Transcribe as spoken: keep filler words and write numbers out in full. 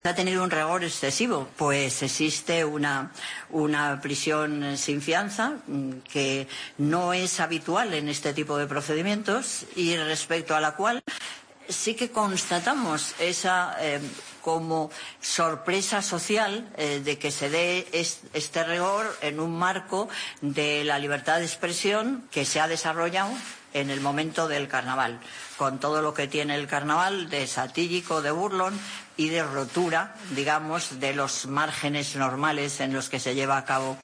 Ha tenido un rigor excesivo, pues existe una, una prisión sin fianza que no es habitual en este tipo de procedimientos y respecto a la cual sí que constatamos esa eh, como sorpresa social eh, de que se dé es, este rigor en un marco de la libertad de expresión que se ha desarrollado en el momento del carnaval, con todo lo que tiene el carnaval de satírico, de burlón y de rotura, digamos, de los márgenes normales en los que se lleva a cabo